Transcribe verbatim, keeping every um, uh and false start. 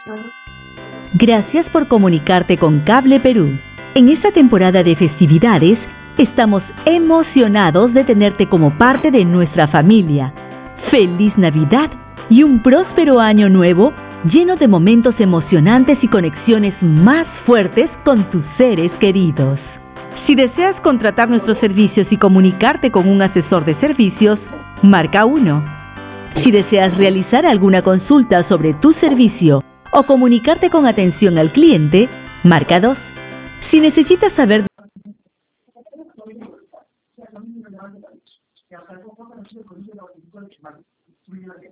Gracias por comunicarte con Cable Perú. En esta temporada de festividades, estamos emocionados de tenerte como parte de nuestra familia. ¡Feliz Navidad y un próspero año nuevo lleno de momentos emocionantes y conexiones más fuertes con tus seres queridos! Si deseas contratar nuestros servicios y comunicarte con un asesor de servicios, marca uno. Si deseas realizar alguna consulta sobre tu servicio o comunicarte con atención al cliente, marca dos. Si necesitas saber